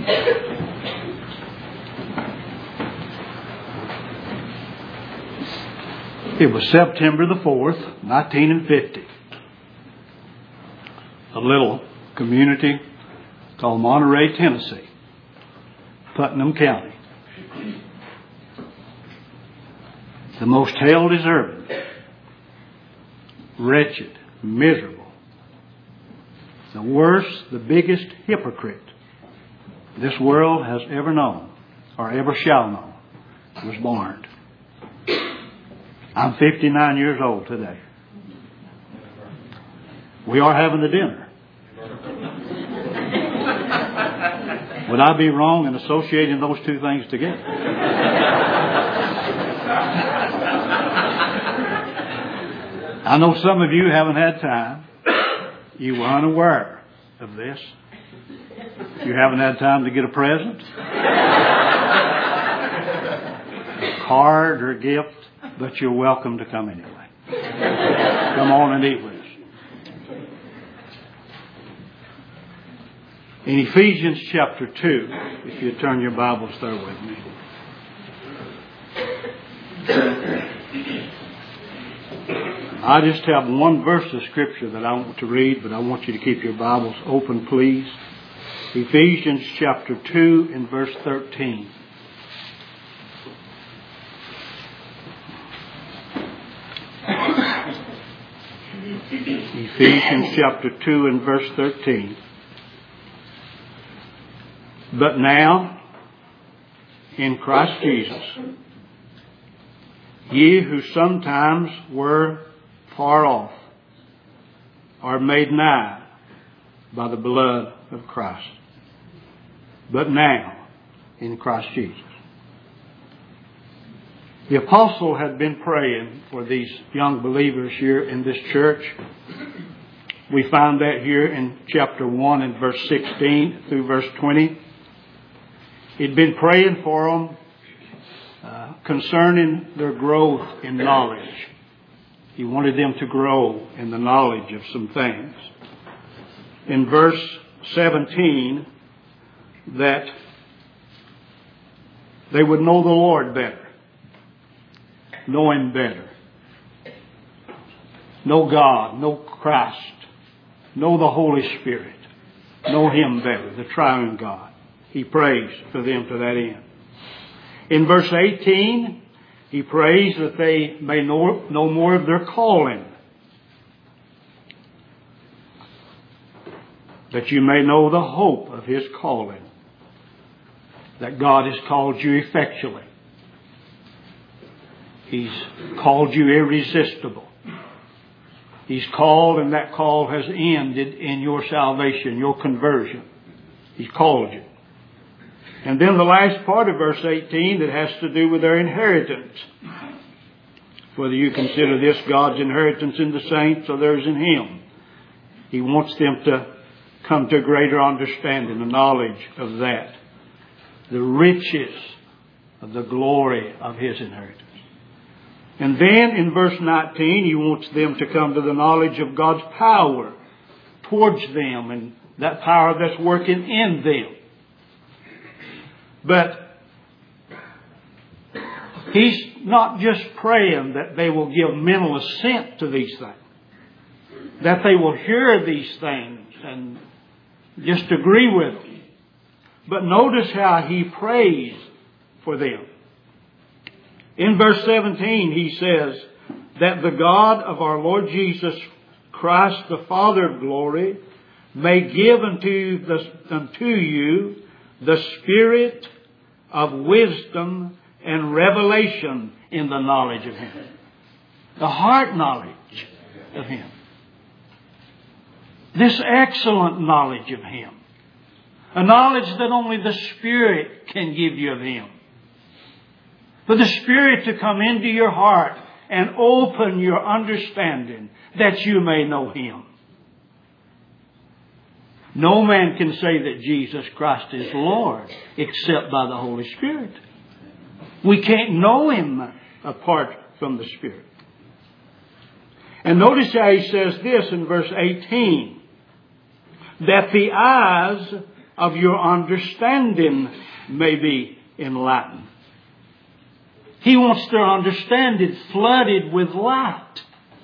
It was September the 4th, 1950. A little community called Monterey, Tennessee, Putnam County. The most hell-deserving, wretched, miserable, the worst, the biggest hypocrite this world has ever known or ever shall know was born. I'm 59 years old today. We are having the dinner. Would I be wrong in associating those two things together? I know some of you haven't had time. You were unaware of this. You haven't had time to get a present, a card or a gift, but you're welcome to come anyway. Come on and eat with us. In Ephesians chapter 2, if you turn your Bibles there with me. I just have one verse of Scripture that I want to read, but I want you to keep your Bibles open, please. Ephesians chapter 2 and verse 13. Ephesians chapter 2 and verse 13. But now, in Christ Jesus, ye who sometimes were far off are made nigh by the blood of Christ. But now, in Christ Jesus. The apostle had been praying for these young believers here in this church. We find that here in chapter 1 and verse 16 through verse 20. He'd been praying for them concerning their growth in knowledge. He wanted them to grow in the knowledge of some things. In verse 17, that they would know the Lord better. Know Him better. Know God. Know Christ. Know the Holy Spirit. Know Him better, the triune God. He prays for them to that end. In verse 18, he prays that they may know more of their calling. That you may know the hope of His calling. That God has called you effectually. He's called you irresistible. He's called, and that call has ended in your salvation, your conversion. He's called you. And then the last part of verse 18 that has to do with their inheritance. Whether you consider this God's inheritance in the saints or theirs in Him. He wants them to come to a greater understanding, the knowledge of that. The riches of the glory of His inheritance. And then in verse 19, He wants them to come to the knowledge of God's power towards them and that power that's working in them. But He's not just praying that they will give mental assent to these things. That they will hear these things and just agree with them. But notice how He prays for them. In verse 17 He says that the God of our Lord Jesus Christ, the Father of glory, may give unto you the spirit of wisdom and revelation in the knowledge of Him. The heart knowledge of Him. This excellent knowledge of Him. A knowledge that only the Spirit can give you of Him. For the Spirit to come into your heart and open your understanding that you may know Him. No man can say that Jesus Christ is Lord except by the Holy Spirit. We can't know Him apart from the Spirit. And notice how He says this in verse 18. That the eyes of your understanding may be enlightened. He wants to understand it flooded with light.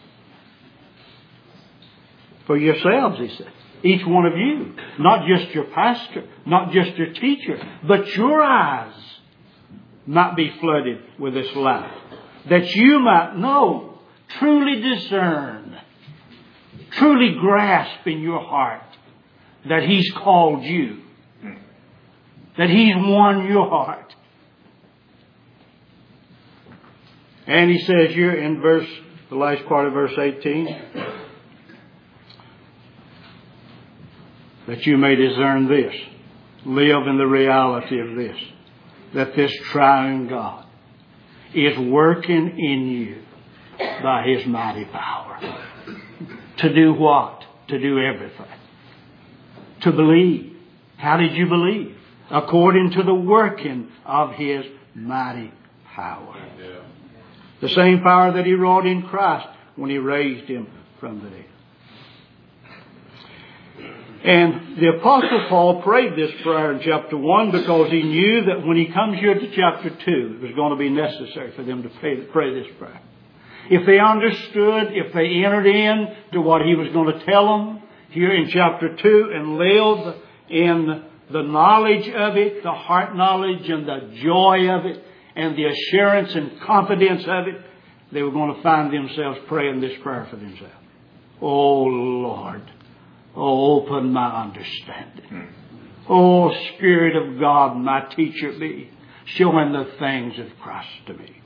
For yourselves, he said. Each one of you. Not just your pastor, not just your teacher, but your eyes might be flooded with this light. That you might know, truly discern, truly grasp in your heart that He's called you. That He's won your heart. And he says here in the last part of verse 18, that you may discern this, live in the reality of this, that this triune God is working in you by His mighty power. To do what? To do everything. To believe. How did you believe? According to the working of His mighty power. Yeah. The same power that He wrought in Christ when He raised Him from the dead. And the Apostle Paul prayed this prayer in chapter 1 because he knew that when he comes here to chapter 2, it was going to be necessary for them to pray this prayer. If they understood, if they entered in to what he was going to tell them here in chapter 2 and lived in the knowledge of it, the heart knowledge and the joy of it, and the assurance and confidence of it, they were going to find themselves praying this prayer for themselves. Oh Lord, oh open my understanding. Oh Spirit of God, my teacher be, showing the things of Christ to me.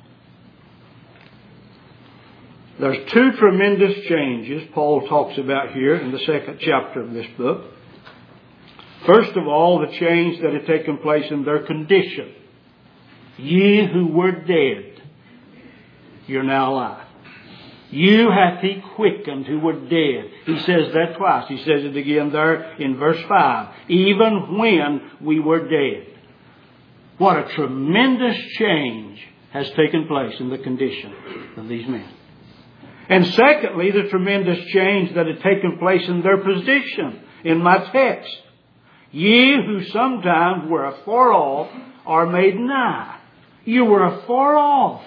There's two tremendous changes Paul talks about here in the second chapter of this book. First of all, the change that had taken place in their condition. Ye who were dead, you're now alive. You hath He quickened who were dead. He says that twice. He says it again there in verse 5. Even when we were dead. What a tremendous change has taken place in the condition of these men. And secondly, the tremendous change that had taken place in their position in my text. Ye who sometimes were afar off are made nigh. You were afar off.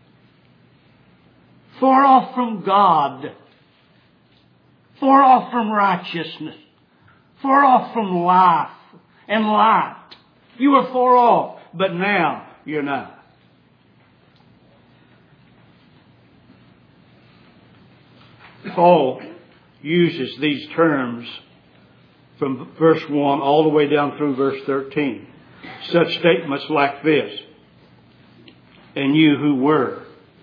Far off from God. Far off from righteousness. Far off from life and light. You were far off, but now you're not. Paul uses these terms from verse 1 all the way down through verse 13. Such statements like this. And you who were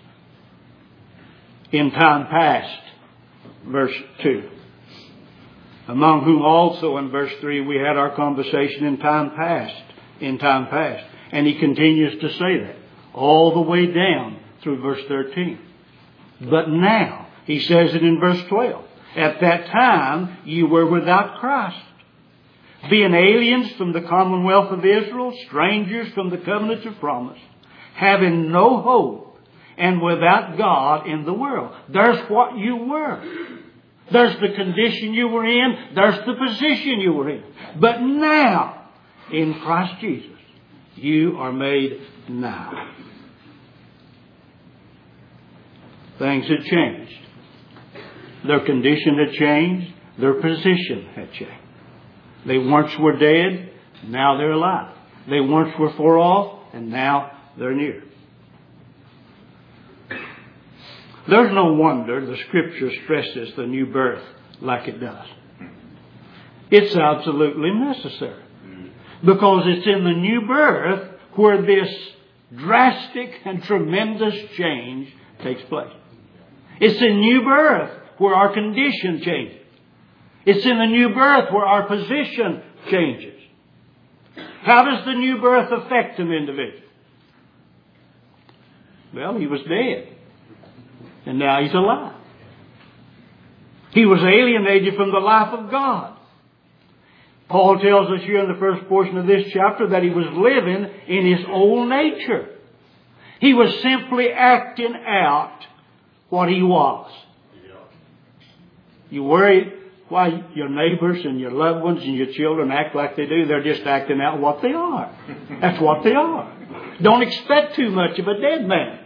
in time past, verse 2. Among whom also in verse 3 we had our conversation in time past. And he continues to say that all the way down through verse 13. But now, he says it in verse 12. At that time you were without Christ, being aliens from the commonwealth of Israel, strangers from the covenants of promise, having no hope, and without God in the world. There's what you were. There's the condition you were in. There's the position you were in. But now, in Christ Jesus, you are made nigh. Things had changed. Their condition had changed. Their position had changed. They once were dead, now they're alive. They once were far off, and now they're near. There's no wonder the Scripture stresses the new birth like it does. It's absolutely necessary. Because it's in the new birth where this drastic and tremendous change takes place. It's in new birth where our condition changes. It's in the new birth where our position changes. How does the new birth affect an individual? Well, he was dead. And now he's alive. He was alienated from the life of God. Paul tells us here in the first portion of this chapter that he was living in his old nature. He was simply acting out what he was. You worry why your neighbors and your loved ones and your children act like they do. They're just acting out what they are. That's what they are. Don't expect too much of a dead man.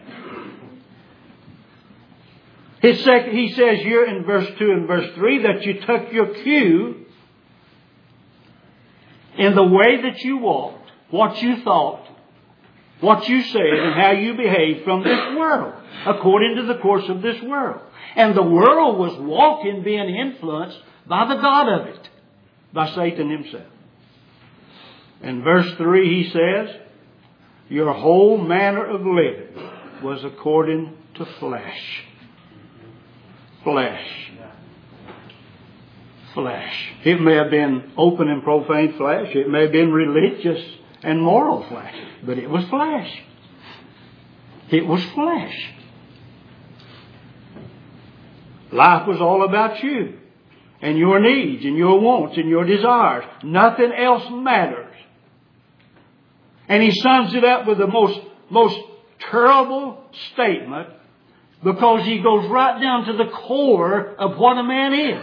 He says here in verse 2 and verse 3 that you took your cue in the way that you walked, what you thought, what you said, and how you behaved from this world, according to the course of this world. And the world was walking, being influenced by the God of it, by Satan himself. In verse 3 he says, your whole manner of living was according to flesh. Flesh. Flesh. It may have been open and profane flesh. It may have been religious and moral flesh. But it was flesh. It was flesh. Life was all about you and your needs and your wants and your desires. Nothing else matters. And he sums it up with the most terrible statement, because he goes right down to the core of what a man is.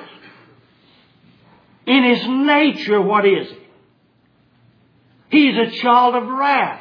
In his nature, what is he? He's a child of wrath.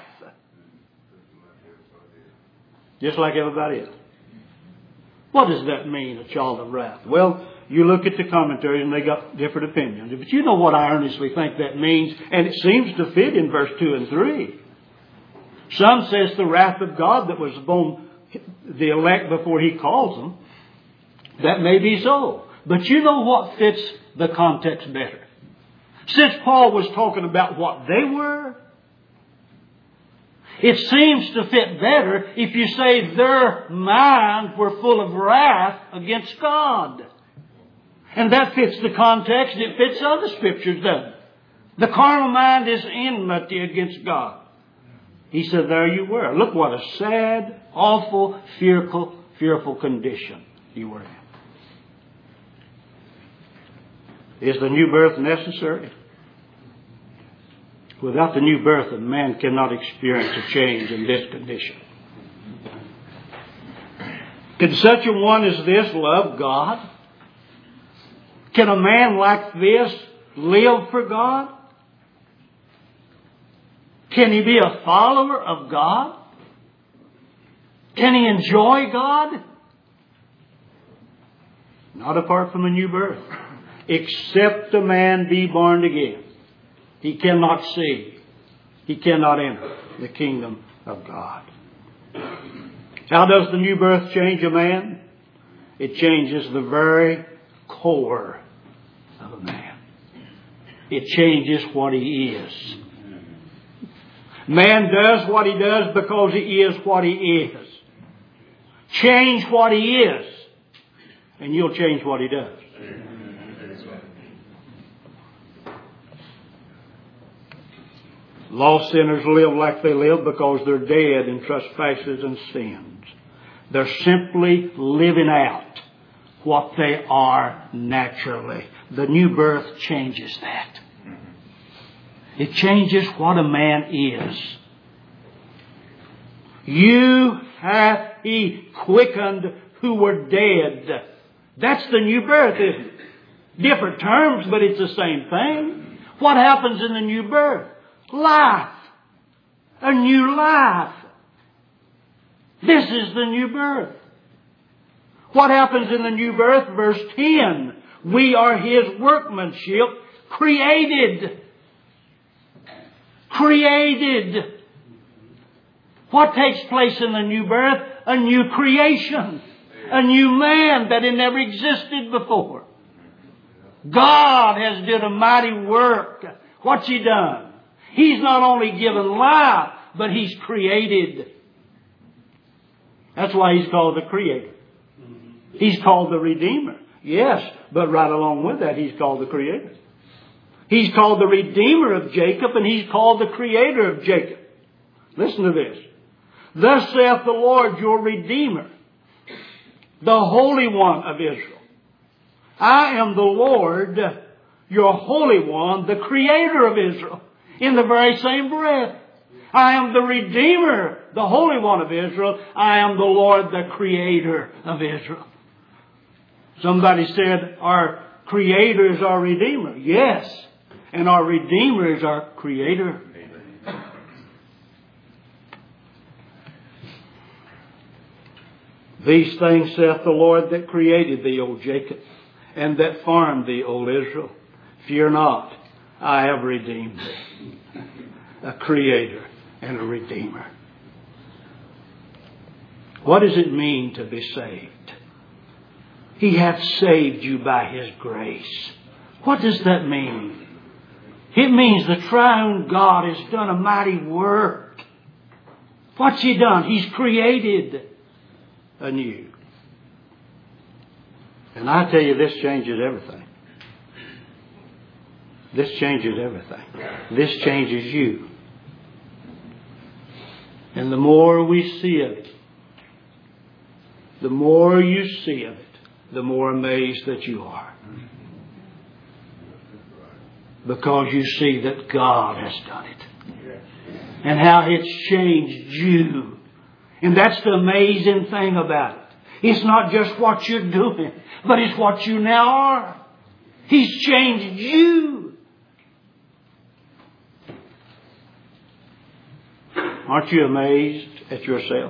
Just like everybody else. What does that mean, a child of wrath? Well, you look at the commentaries and they got different opinions. But you know what I earnestly think that means, and it seems to fit in verse 2 and 3. Some says the wrath of God that was upon the elect before he calls them. That may be so. But you know what fits the context better? Since Paul was talking about what they were, it seems to fit better if you say their minds were full of wrath against God. And that fits the context. It fits other scriptures, doesn't it? The carnal mind is enmity against God. He said, there you were. Look what a sad, awful, fearful condition you were in. Is the new birth necessary? Without the new birth, a man cannot experience a change in this condition. Can such a one as this love God? Can a man like this live for God? Can he be a follower of God? Can he enjoy God? Not apart from a new birth. Except a man be born again, he cannot see. He cannot enter the kingdom of God. How does the new birth change a man? It changes the very core of a man. It changes what he is. Man does what he does because he is what he is. Change what he is, and you'll change what he does. Lost sinners live like they live because they're dead in trespasses and sins. They're simply living out what they are naturally. The new birth changes that. It changes what a man is. You hath he quickened who were dead. That's the new birth, isn't it? Different terms, but it's the same thing. What happens in the new birth? Life. A new life. This is the new birth. What happens in the new birth? Verse 10. We are his workmanship, created. Created. What takes place in the new birth? A new creation. A new man that had never existed before. God has done a mighty work. What's he done? He's not only given life, but he's created. That's why he's called the Creator. He's called the Redeemer. Yes, but right along with that, he's called the Creator. He's called the Redeemer of Jacob, and he's called the Creator of Jacob. Listen to this. Thus saith the Lord your Redeemer, the Holy One of Israel. I am the Lord, your Holy One, the Creator of Israel. In the very same breath. I am the Redeemer, the Holy One of Israel. I am the Lord, the Creator of Israel. Somebody said our Creator is our Redeemer. Yes. And our Redeemer is our Creator. These things saith the Lord that created thee, O Jacob, and that formed thee, O Israel. Fear not, I have redeemed thee. A Creator and a Redeemer. What does it mean to be saved? He hath saved you by His grace. What does that mean? It means the triune God has done a mighty work. What's He done? He's created anew. And I tell you, this changes everything. This changes everything. This changes you. And the more we see of it, the more you see of it, the more amazed that you are. Because you see that God has done it. And how it's changed you. And that's the amazing thing about it. It's not just what you're doing, but it's what you now are. He's changed you. Aren't you amazed at yourself?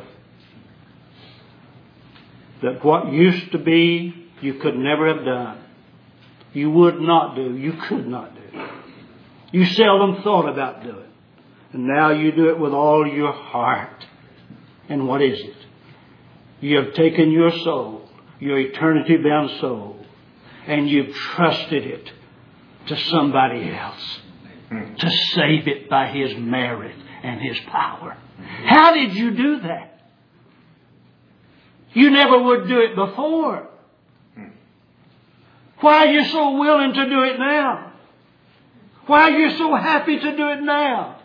That what used to be, you could never have done. You would not do. You could not do. You seldom thought about doing. And now you do it with all your heart. And what is it? You have taken your soul, your eternity-bound soul, and you've trusted it to somebody else to save it by His merit and His power. How did you do that? You never would do it before. Why are you so willing to do it now? Why are you so happy to do it now?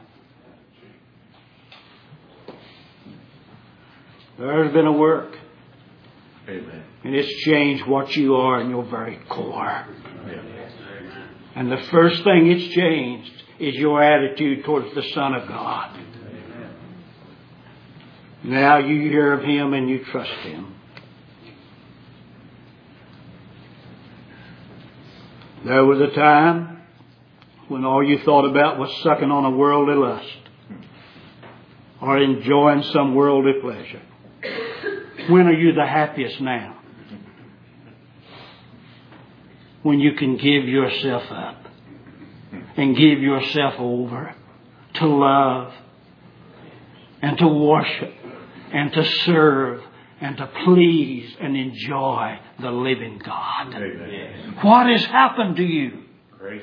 There's been a work. Amen. And it's changed what you are in your very core. And the first thing it's changed is your attitude towards the Son of God. Now you hear of Him and you trust Him. There was a time when all you thought about was sucking on a worldly lust or enjoying some worldly pleasure. When are you the happiest now? When you can give yourself up and give yourself over to love and to worship and to serve and to please and enjoy the living God. Amen. What has happened to you? Grace.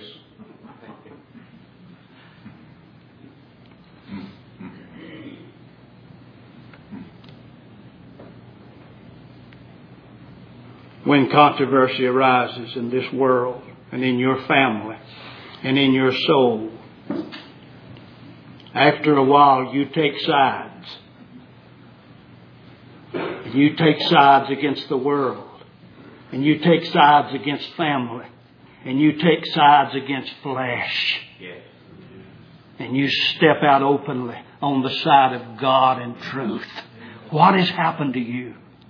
When controversy arises in this world and in your family and in your soul, after a while you take sides. You take sides against the world. And you take sides against family. And you take sides against flesh. And you step out openly on the side of God and truth. What has happened to you?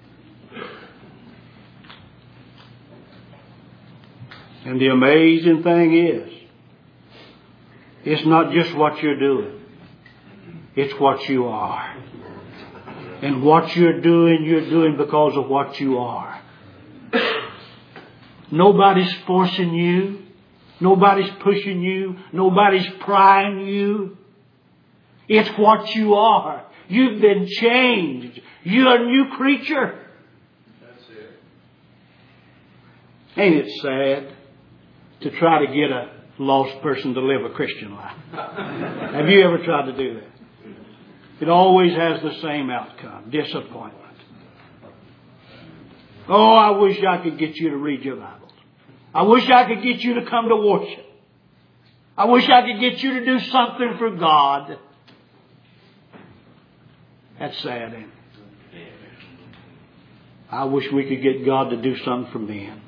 And the amazing thing is, it's not just what you're doing. It's what you are. And what you're doing because of what you are. Nobody's forcing you. Nobody's pushing you. Nobody's prying you. It's what you are. You've been changed. You're a new creature. That's it. Ain't it sad to try to get a lost person to live a Christian life? Have you ever tried to do that? It always has the same outcome, disappointment. Oh, I wish I could get you to read your Bibles. I wish I could get you to come to worship. I wish I could get you to do something for God. That's sad, ain't it? I wish we could get God to do something for men.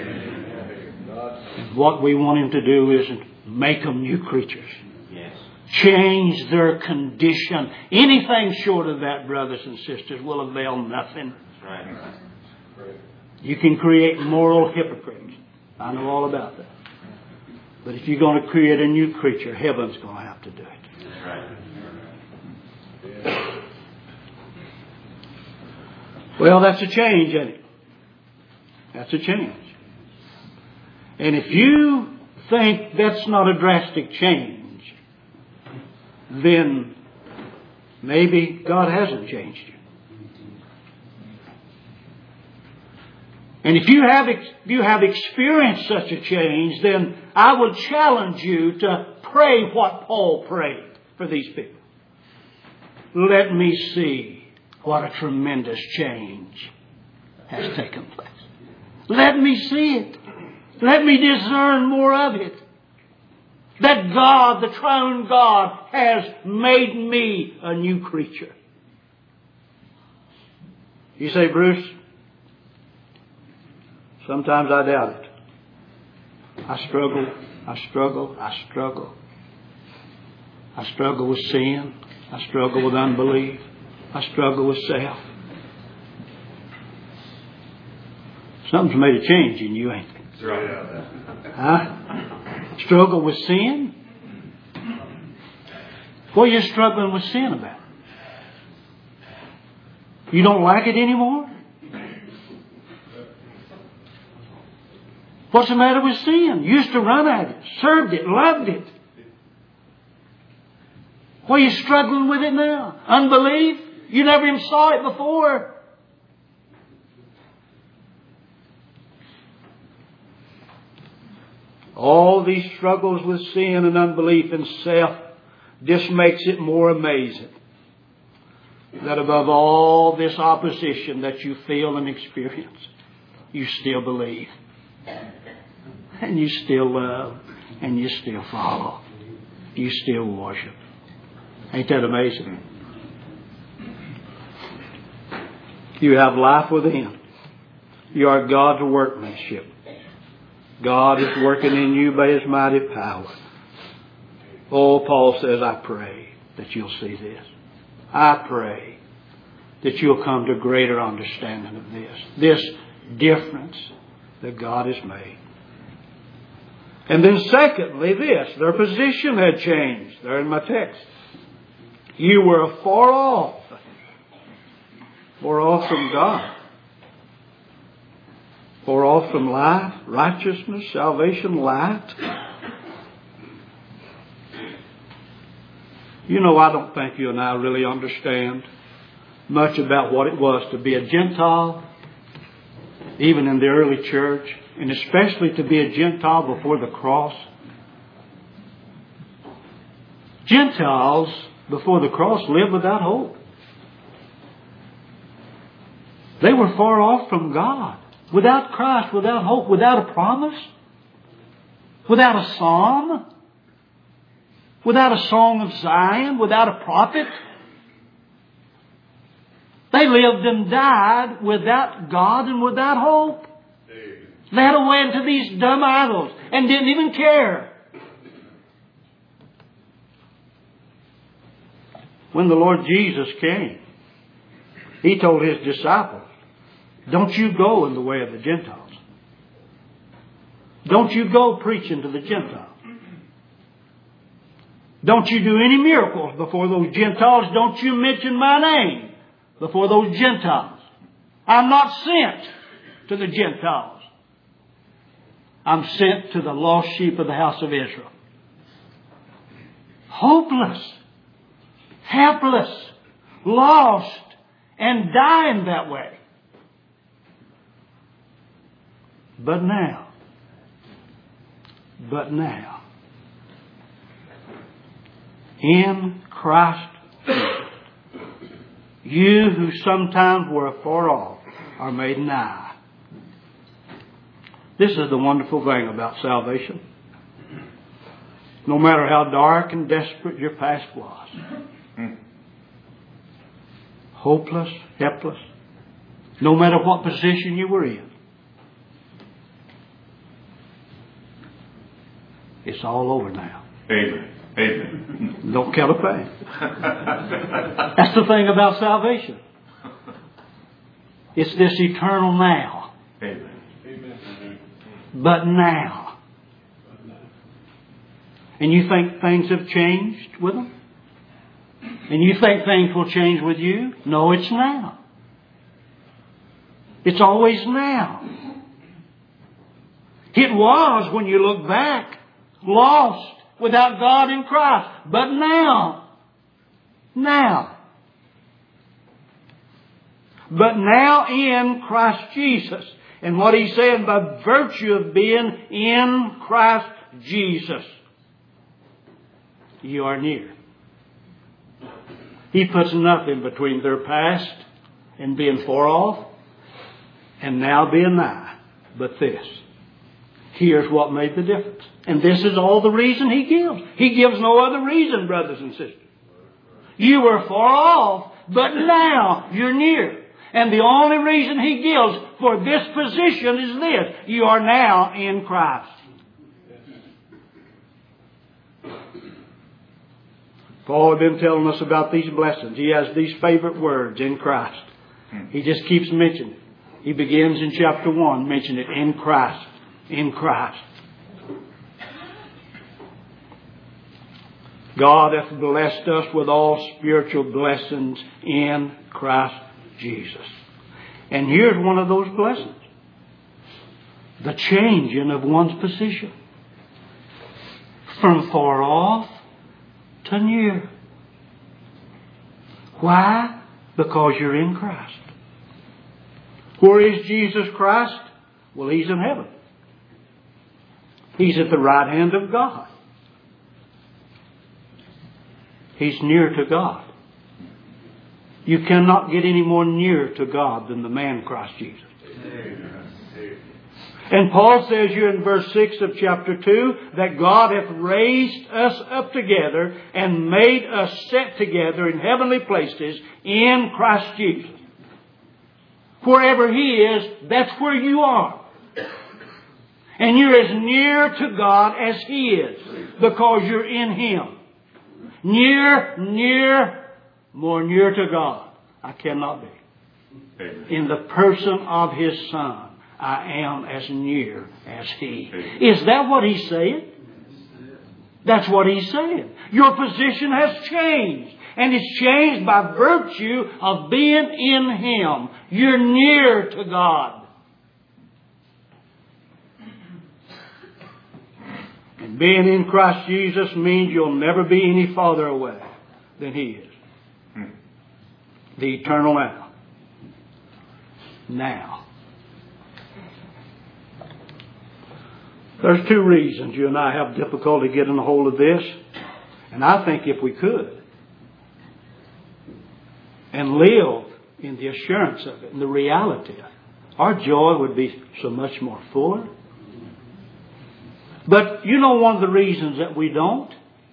And what we want Him to do is make them new creatures. Yes. Change their condition. Anything short of that, brothers and sisters, will avail nothing. Right. You can create moral hypocrites. I know all about that. But if you're going to create a new creature, heaven's going to have to do it. That's right. Well, that's a change, isn't it? That's a change. And if you think that's not a drastic change, then maybe God hasn't changed you. And if you have experienced such a change, then I would challenge you to pray what Paul prayed for these people. Let me see what a tremendous change has taken place. Let me see it. Let me discern more of it. That God, the triune God, has made me a new creature. You say, Bruce, sometimes I doubt it. I struggle. I struggle with sin. I struggle with unbelief. I struggle with self. Something's made a change in you, ain't it? That's right. Huh? Struggle with sin? What are you struggling with sin about? You don't like it anymore? What's the matter with sin? You used to run at it, served it, loved it. Why are you struggling with it now? Unbelief? You never even saw it before. All these struggles with sin and unbelief and self just makes it more amazing that above all this opposition that you feel and experience, you still believe. And you still love. And you still follow. You still worship. Ain't that amazing? You have life within. You are God's workmanship. God is working in you by His mighty power. Oh, Paul says, I pray that you'll see this. I pray that you'll come to greater understanding of this difference that God has made. And then secondly, their position had changed. There in my text. You were far off from God. Far off from life, righteousness, salvation, light. You know, I don't think you and I really understand much about what it was to be a Gentile, even in the early church, and especially to be a Gentile before the cross. Gentiles before the cross lived without hope. They were far off from God. Without Christ, without hope, without a promise, without a psalm, without a song of Zion, without a prophet. They lived and died without God and without hope. They had went to these dumb idols and didn't even care. When the Lord Jesus came, He told His disciples, don't you go in the way of the Gentiles. Don't you go preaching to the Gentiles. Don't you do any miracles before those Gentiles. Don't you mention my name before those Gentiles. I'm not sent to the Gentiles. I'm sent to the lost sheep of the house of Israel. Hopeless, helpless, lost, and dying that way. But now, in Christ, you who sometimes were afar off are made nigh. This is the wonderful thing about salvation. No matter how dark and desperate your past was, hopeless, helpless, no matter what position you were in, it's all over now. Amen. Amen. Don't count a thing. That's the thing about salvation. It's this eternal now. Amen. But now. And you think things have changed with them? And you think things will change with you? No, it's now. It's always now. It was, when you look back, lost without God in Christ. But now. But now in Christ Jesus. And what He's saying, by virtue of being in Christ Jesus, you are near. He puts nothing between their past and being far off and now being nigh, but this. Here's what made the difference. And this is all the reason He gives. He gives no other reason, brothers and sisters. You were far off, but now you're near. And the only reason He gives for this position is this. You are now in Christ. Paul has been telling us about these blessings. He has these favorite words, in Christ. He just keeps mentioning it. He begins in chapter 1, mentioning it, in Christ. In Christ. God hath blessed us with all spiritual blessings in Christ Jesus. And here's one of those blessings. The changing of one's position. From far off to near. Why? Because you're in Christ. Where is Jesus Christ? Well, He's in heaven. He's at the right hand of God. He's near to God. You cannot get any more near to God than the man Christ Jesus. And Paul says here in verse 6 of chapter 2 that God hath raised us up together and made us sit together in heavenly places in Christ Jesus. Wherever He is, that's where you are. And you're as near to God as He is because you're in Him. More near to God. I cannot be. In the person of His Son, I am as near as He. Is that what He's saying? That's what He's saying. Your position has changed. And it's changed by virtue of being in Him. You're near to God. And being in Christ Jesus means you'll never be any farther away than He is. The eternal now. Now. There's two reasons you and I have difficulty getting a hold of this. And I think if we could and live in the assurance of it and the reality of it, our joy would be so much more fuller. But you know one of the reasons that we don't?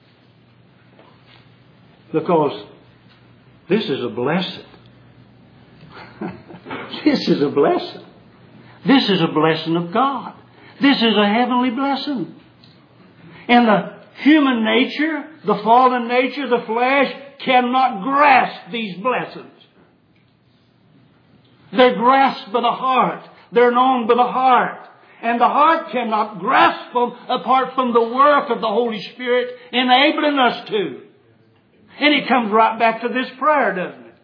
Because this is a blessing. This is a blessing. This is a blessing of God. This is a heavenly blessing. And the human nature, the fallen nature, the flesh cannot grasp these blessings. They're grasped by the heart. They're known by the heart. And the heart cannot grasp them apart from the work of the Holy Spirit enabling us to. And it comes right back to this prayer, doesn't it?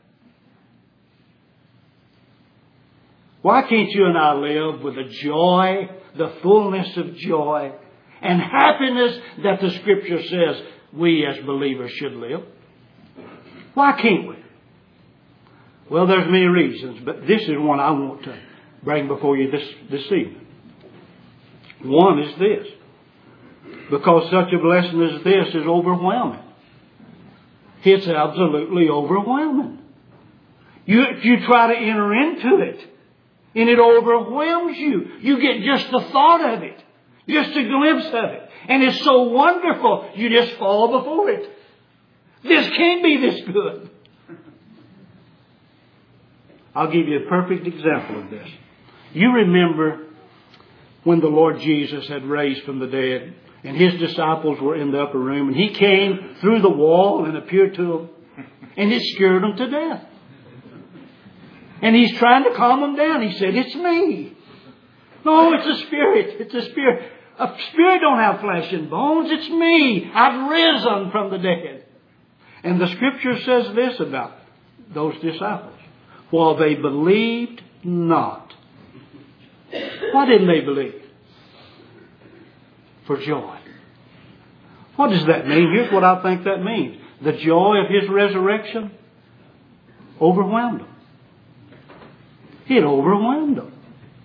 Why can't you and I live with the joy, the fullness of joy and happiness that the Scripture says we as believers should live? Why can't we? Well, there's many reasons, but this is one I want to bring before you this evening. One is this. Because such a blessing as this is overwhelming. It's absolutely overwhelming. You try to enter into it, and it overwhelms you. You get just the thought of it, just a glimpse of it. And it's so wonderful, you just fall before it. This can't be this good. I'll give you a perfect example of this. You remember when the Lord Jesus had raised from the dead and His disciples were in the upper room and He came through the wall and appeared to them and it scared them to death. And He's trying to calm them down. He said, "It's me. No, it's a spirit. It's a spirit. A spirit don't have flesh and bones. It's me. I've risen from the dead. And the Scripture says this about those disciples. While they believed not. Why didn't they believe? For joy. What does that mean? Here's what I think that means. The joy of His resurrection overwhelmed them. It overwhelmed them.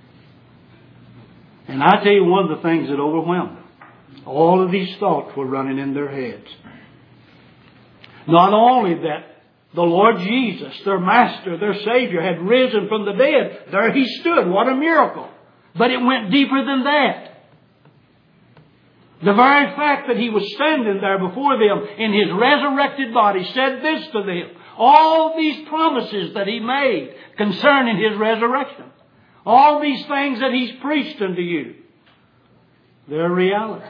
And I tell you one of the things that overwhelmed them. All of these thoughts were running in their heads. Not only that the Lord Jesus, their Master, their Savior, had risen from the dead. There He stood. What a miracle. But it went deeper than that. The very fact that He was standing there before them in His resurrected body said this to them. All these promises that He made concerning His resurrection. All these things that He's preached unto you. They're reality.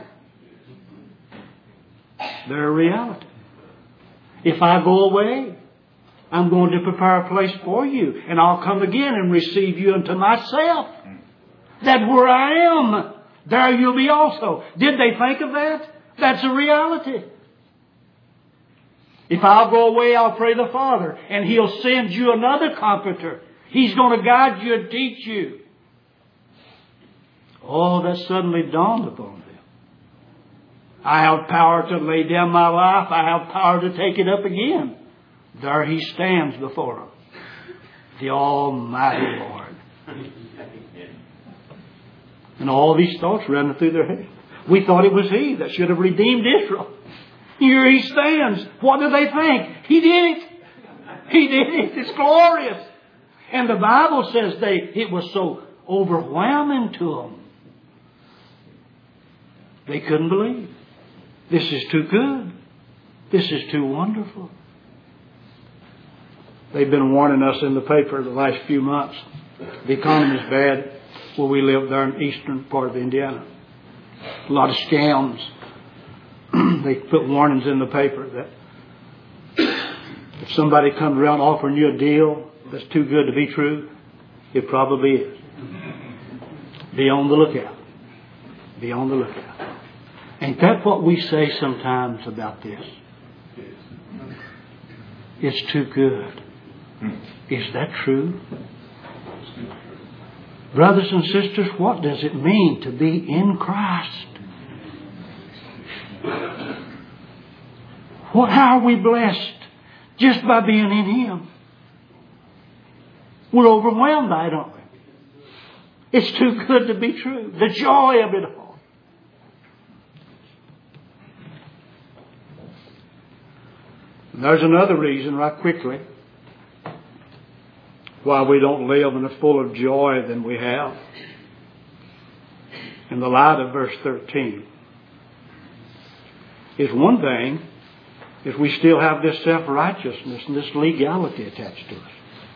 They're reality. If I go away, I'm going to prepare a place for you. And I'll come again and receive you unto myself. That where I am, there you'll be also. Did they think of that? That's a reality. If I'll go away, I'll pray the Father. And He'll send you another Comforter. He's going to guide you and teach you. Oh, that suddenly dawned upon them. I have power to lay down my life. I have power to take it up again. There He stands before them. The Almighty Lord. And all these thoughts running through their head. We thought it was He that should have redeemed Israel. Here He stands. What do they think? He did it. He did it. It's glorious. And the Bible says it was so overwhelming to them. They couldn't believe. This is too good. This is too wonderful. They've been warning us in the paper the last few months. The economy is bad where we live there in the eastern part of Indiana. A lot of scams. They put warnings in the paper that if somebody comes around offering you a deal that's too good to be true, it probably is. Be on the lookout. Be on the lookout. Ain't that what we say sometimes about this? It's too good. Is that true? Brothers and sisters, what does it mean to be in Christ? How are we blessed just by being in Him? We're overwhelmed by it, aren't we? It's too good to be true. The joy of it all. And there's another reason, right quickly, why we don't live in a full of joy than we have. In the light of verse 13. Is one thing is we still have this self-righteousness and this legality attached to us.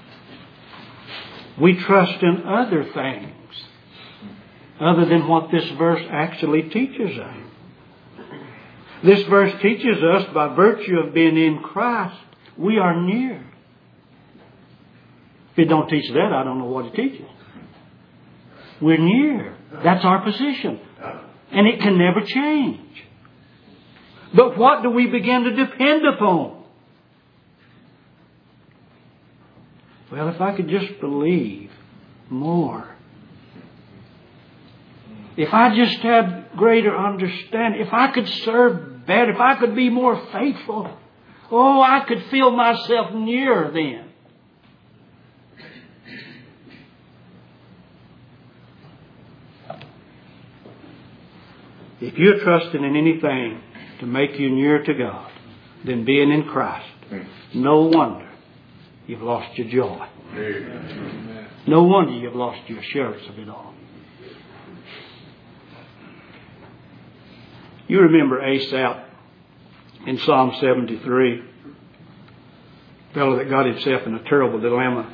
We trust in other things other than what this verse actually teaches us. This verse teaches us by virtue of being in Christ, we are near. If it don't teach that, I don't know what it teaches. We're near. That's our position. And it can never change. But what do we begin to depend upon? Well, if I could just believe more. If I just had greater understanding. If I could serve better. If I could be more faithful. Oh, I could feel myself nearer then. If you're trusting in anything to make you nearer to God than being in Christ, no wonder you've lost your joy. Amen. No wonder you've lost your assurance of it all. You remember Asaph in Psalm 73, a fellow that got himself in a terrible dilemma.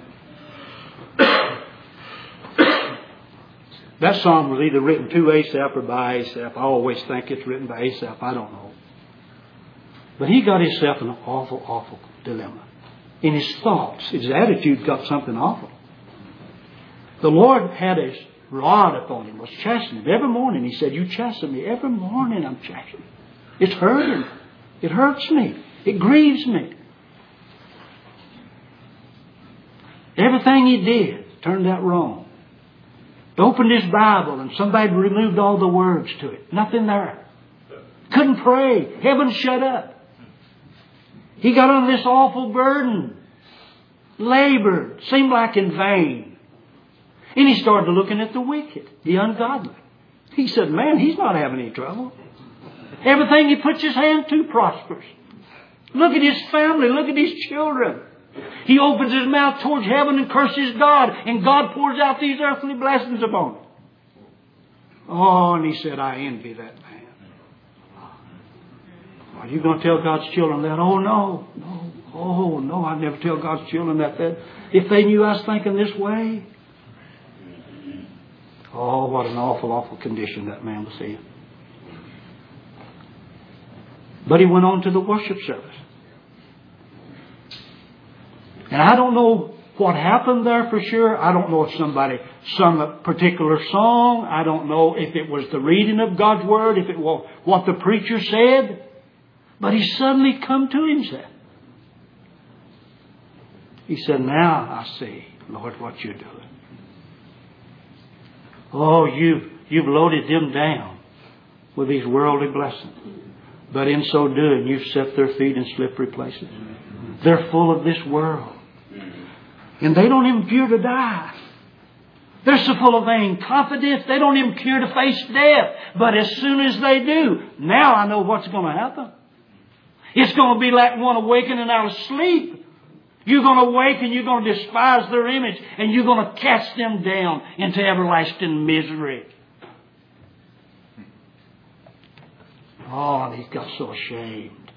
That psalm was either written to Asaph or by Asaph. I always think it's written by Asaph. I don't know. But he got himself in an awful, awful dilemma. In his thoughts, his attitude got something awful. The Lord had a rod upon him, was chastening him. Every morning he said, you chasten me. Every morning I'm chastening. It's hurting. It hurts me. It grieves me. Everything he did turned out wrong. He opened his Bible and somebody removed all the words to it. Nothing there. Couldn't pray. Heaven shut up. He got under this awful burden. Labored. Seemed like in vain. And he started looking at the wicked, the ungodly. He said, man, he's not having any trouble. Everything he puts his hand to prospers. Look at his family. Look at his children. He opens his mouth towards heaven and curses God. And God pours out these earthly blessings upon him. Oh, and he said, I envy that man. Are you going to tell God's children that? Oh, no. No. Oh, no, I'd never tell God's children that. If they knew I was thinking this way. Oh, what an awful, awful condition that man was in. But he went on to the worship service. And I don't know what happened there for sure. I don't know if somebody sung a particular song. I don't know if it was the reading of God's Word, if it was what the preacher said. But he suddenly come to himself. He said, now I see, Lord, what you're doing. Oh, you've loaded them down with these worldly blessings. But in so doing, you've set their feet in slippery places. They're full of this world. And they don't even fear to die. They're so full of vain confidence, they don't even care to face death. But as soon as they do, now I know what's going to happen. It's going to be like one awakening out of sleep. You're going to awake and you're going to despise their image. And you're going to cast them down into everlasting misery. Oh, and he got so ashamed.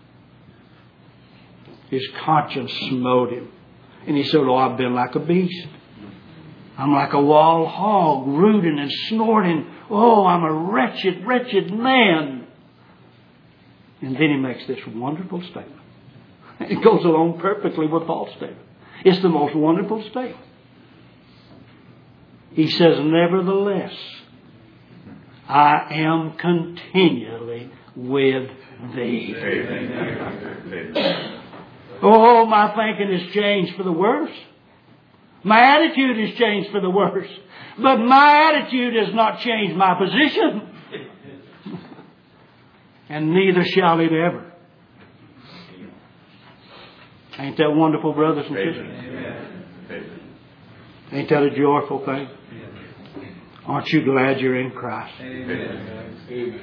His conscience smote him. And he said, oh, I've been like a beast. I'm like a wild hog, rooting and snorting. Oh, I'm a wretched, wretched man. And then he makes this wonderful statement. It goes along perfectly with Paul's statement. It's the most wonderful statement. He says, nevertheless, I am continually with thee. Oh, my thinking has changed for the worse. My attitude has changed for the worse. But my attitude has not changed my position. And neither shall it ever. Ain't that wonderful, brothers and sisters? Ain't that a joyful thing? Aren't you glad you're in Christ? Amen.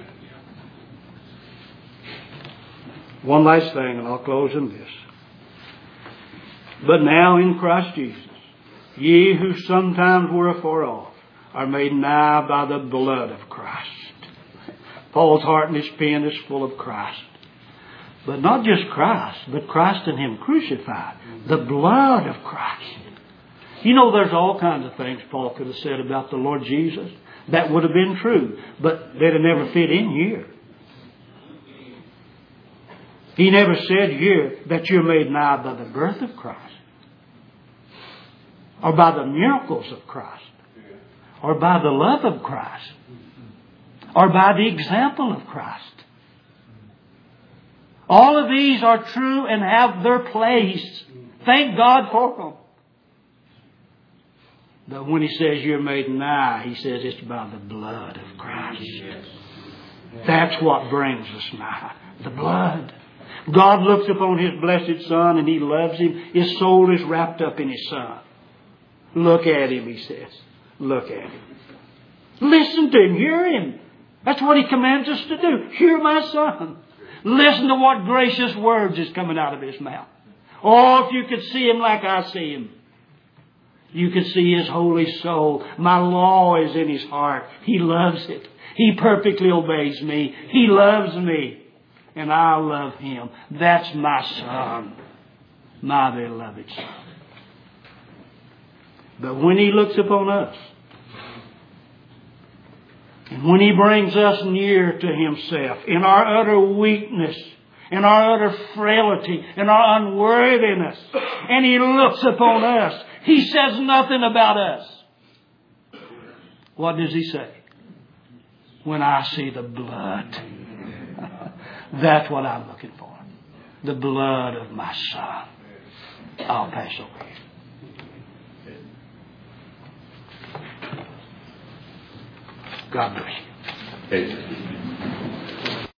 One last thing, and I'll close in this. But now in Christ Jesus, ye who sometimes were afar off are made nigh by the blood of Christ. Paul's heart and his pen is full of Christ. But not just Christ, but Christ and Him crucified. The blood of Christ. You know, there's all kinds of things Paul could have said about the Lord Jesus. That would have been true. But they'd have never fit in here. He never said here that you're made nigh by the birth of Christ. Or by the miracles of Christ. Or by the love of Christ. Or by the example of Christ. All of these are true and have their place. Thank God for them. But when he says you're made nigh, he says it's by the blood of Christ. That's what brings us nigh. The blood. God looks upon His blessed Son and He loves Him. His soul is wrapped up in His Son. Look at Him, He says. Look at Him. Listen to Him. Hear Him. That's what He commands us to do. Hear my Son. Listen to what gracious words is coming out of His mouth. Oh, if you could see Him like I see Him. You could see His holy soul. My law is in His heart. He loves it. He perfectly obeys me. He loves me. And I love Him. That's my Son. My beloved Son. But when He looks upon us, and when He brings us near to Himself, in our utter weakness, in our utter frailty, in our unworthiness, and He looks upon us, He says nothing about us. What does he say? When I see the blood. That's what I'm looking for. The blood of my Son. I'll pass over here. God bless you. Amen.